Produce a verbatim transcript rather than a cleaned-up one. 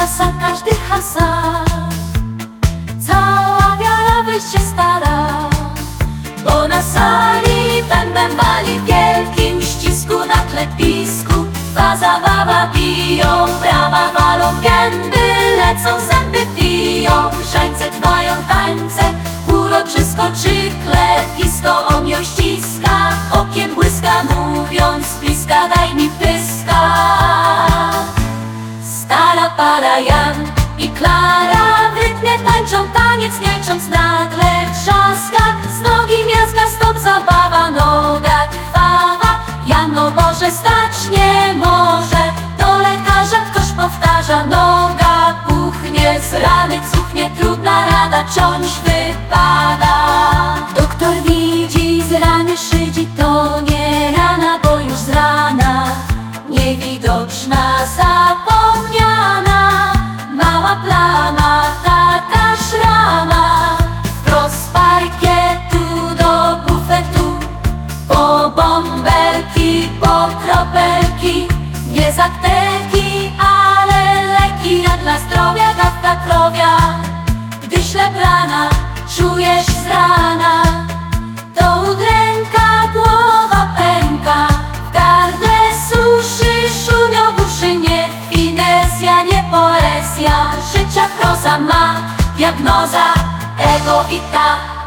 hasa, każdy hasa. Cała wiara wyjść się stara, bo na sali bębem wali w wielkim ścisku. Na klepisku trwa zabawa, biją brawa, walą gęby, lecą zęby, piją żańce, trwają tańce. Uroczysko czy klepisko omio ściska, okiem błyska, mówiąc bliska, daj mi pyska. Stara para Jan i Klara w rytmie tańczą taniec, niańcząc nagle trzaska. Z nogi miazga, stop zabawa, noga krwawa. Jano Boże, stać nie może, do lekarza ktoś powtarza. Noga puchnie, z rany cuchnie, trudna rada, ciąć wypada. Doktor widzi, z rany szydzi, to nie rana, bo już z rana niewidoczna, zapomniana mała plama, taka szrama. Wprost z parkietu do bufetu, po bąbelki, po kropelki. Nie z apteki, ale leki, a dla zdrowia dawka krowia. Gdy ślep rana, czujesz z rana, to udręka, głowa pęka, w gardle suszy, szumią uszy. Nie finezja, nie poezja, życia proza ma diagnoza, ego i ta.